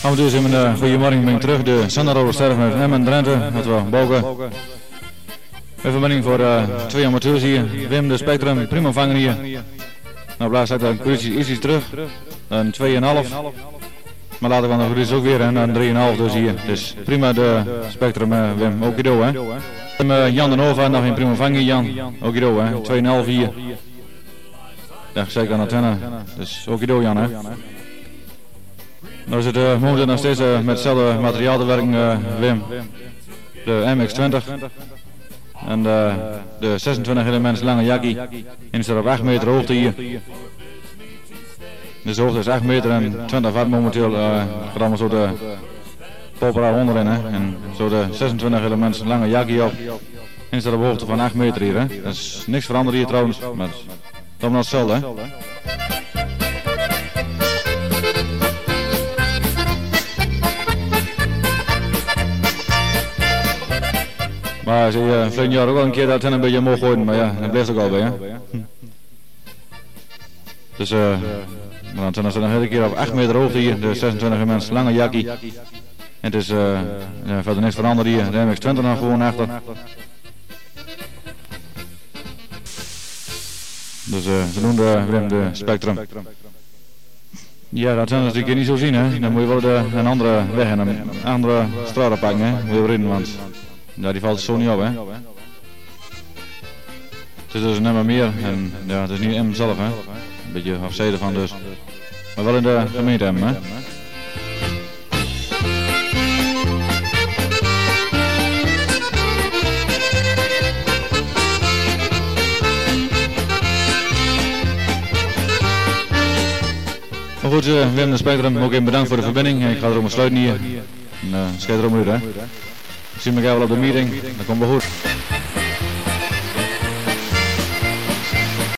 Dus in een goedemorgen ben ik terug. De Sanderode sterf met Emmen Drenthe. Dat we boken. Een verbinding voor 2 amateurs hier. Wim de Spectrum, prima vangen hier. Nou blijft dat de politie iets terug. Een 2,5. Maar later van de politie ook weer en een 3,5 dus hier. Dus prima de Spectrum Wim. Okido hè. Jan de Nova nog een prima vangen Jan. Okido hè. 2,5 hier. Ja zeker aan de antenne. Dus okido Jan hè. Nou is het momenteel nog steeds met hetzelfde materiaal te werken, Wim. De MX-20 en de 26 elements lange jakkie. En is er op 8 meter hoogte hier. Dus de hoogte is 8 meter en 20 watt momenteel. Gaat allemaal zo de populair onderin. Hè. En zo de 26 elements lange jakkie op. En is er op hoogte van 8 meter hier. Hè. Dat is niks veranderd hier trouwens, maar het is allemaal hetzelfde. Hè. Maar ze verleden jaar ook al een keer dat een beetje omhoog gooien, maar ja, dat blijft ook al bij. Hè? Dus dan is er nog een keer op 8 meter hoogte hier, de 26 mensen lange jakkie. En het is verder niks veranderd hier, de MX-20 nog gewoon achter. Dus ze noemen Wim de Spectrum. Ja, dat zijn ze natuurlijk niet zo zien, hè. Dan moet je wel een andere weg en een andere straat pakken, hè. Moet je erin, want ja, die valt zo niet op, hè. Het is dus een emmer meer en ja, het is niet Emmen zelf, hè. Een beetje afzijde van dus. Maar wel in de gemeente Emmen, hè. Maar goed, Wim de Spectrum, ook even bedankt voor de verbinding. Ik ga erom sluiten hier. En schijt erom uit, hè. Ik zie elkaar wel op de meeting, dat komt wel goed.